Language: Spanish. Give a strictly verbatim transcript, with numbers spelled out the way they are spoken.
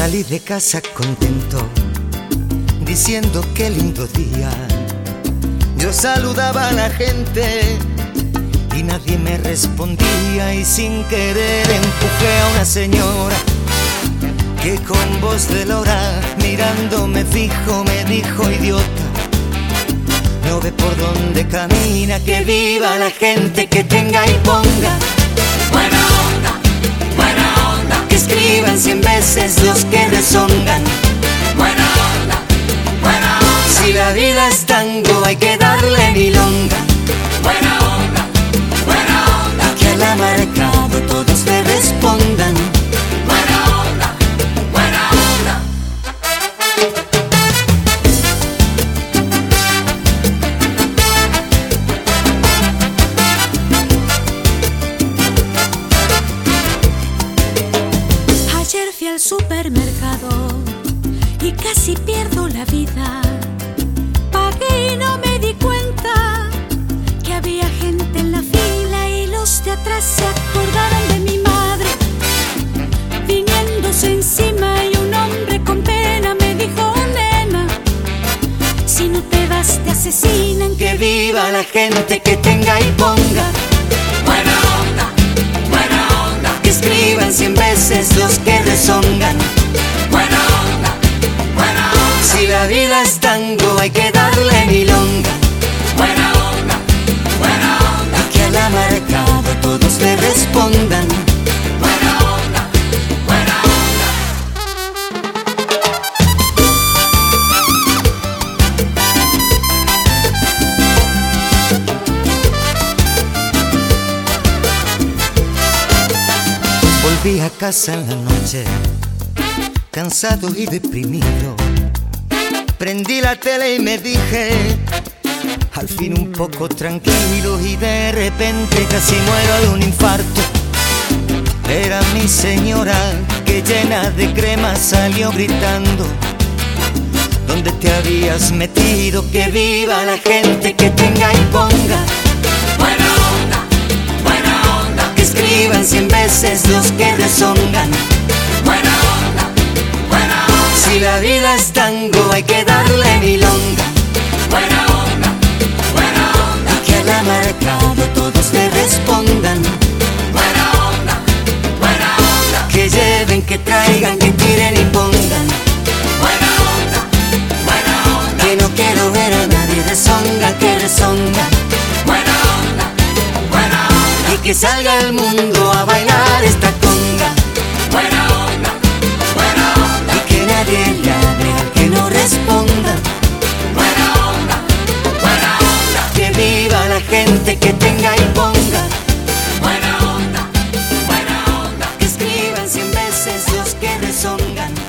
Salí de casa contento, diciendo qué lindo día. Yo saludaba a la gente y nadie me respondía, y sin querer empujé a una señora que con voz de lora, mirándome fijo, me dijo: idiota, no ve por dónde camina. Que viva la gente, que tenga y ponga buena onda, buena onda. Que escriban cien veces los que rezongan buena onda, buena onda. Si la vida es tango hay que darle milonga. Buena onda, buena onda. Que al amargado todos le respondan buena onda, buena onda. Ayer fui al supermercado y casi pierdo la vida. Pagué y no me di cuenta que había gente en la fila, y los de atrás se acordaron de mi madre, viniéndose encima, y un hombre con pena me dijo: nena, si no te vas te asesinan. Que viva la gente, que tenga y ponga buena onda, buena onda. Que escriban cien veces los que rezongan buena onda, buena onda. Si la vida es tango hay que darle milonga. Buena onda, buena onda. Y que al amargado todos le respondan buena onda, buena onda. Volví a casa en la noche, cansado y deprimido. Prendí la tele y me dije: al fin un poco tranquilo. Y de repente casi muero de un infarto. Era mi señora que llena de crema salió gritando: ¿dónde te habías metido? Que viva la gente, que tenga y ponga buena onda, buena onda. Que escriban cien veces los que rezongan buena onda, buena onda. Si la vida es tango hay que darle milonga. Buena onda, buena onda. Y que al amargado todos le respondan buena onda, buena onda. Que lleven, que traigan, que tiren y pongan buena onda, buena onda. Que no quiero ver a nadie rezonga, que rezonga buena onda, buena onda. Y que salga el mundo a bailar esta conga buena onda, buena onda. Y que nadie le hable al que no responda buena onda, buena onda. Que viva la gente, que tenga y ponga buena onda, buena onda. Que escriban cien veces los que rezongan